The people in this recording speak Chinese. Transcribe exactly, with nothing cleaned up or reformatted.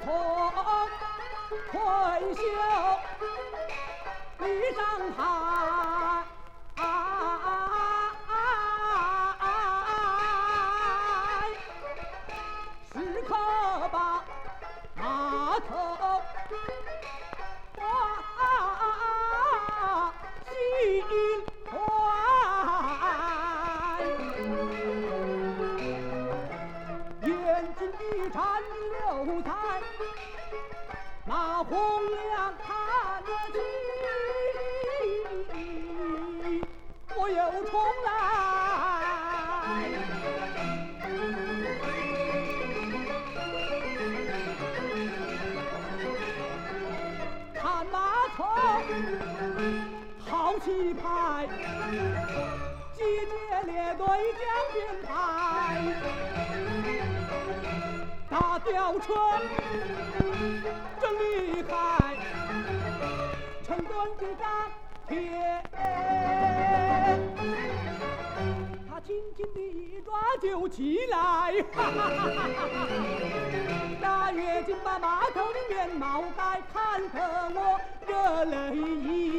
从退休离上海，时刻把码头挂心怀。眼睛一盏留在马洪亮看起，我又重来。看马头好气派，集结列队将军排，大吊车真厉害，成吨的张铁，他轻轻地一抓就起来，哈哈哈哈哈！大跃进把码头的面貌改，看得我热泪盈